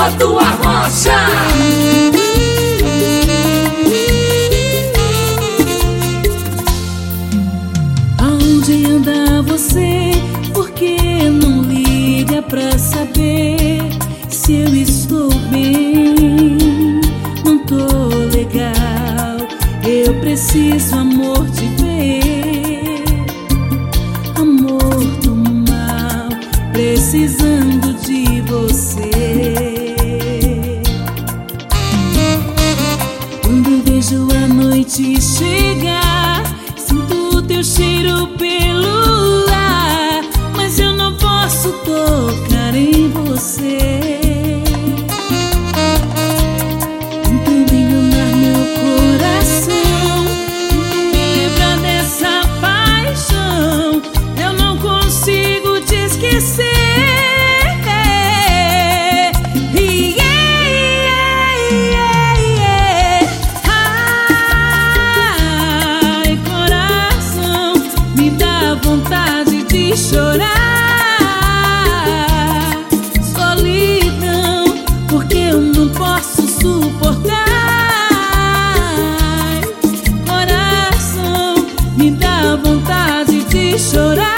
sou tua rocha. Aonde anda você? Por que não liga pra saber se eu estou bem? Não tô legal, eu preciso, amor, te ver. Amor, tô mal, precisando de você. Quando vejo a noite chegar, sinto teu cheiro pelo ar, mas eu não posso tocar em você. Tentando enganar meu coração, tento me livrar dessa paixão. Eu não consigo te esquecer. Ai, coração, me dá vontade de chorar. Solidão, porque eu não posso suportar. Coração, me dá vontade de chorar.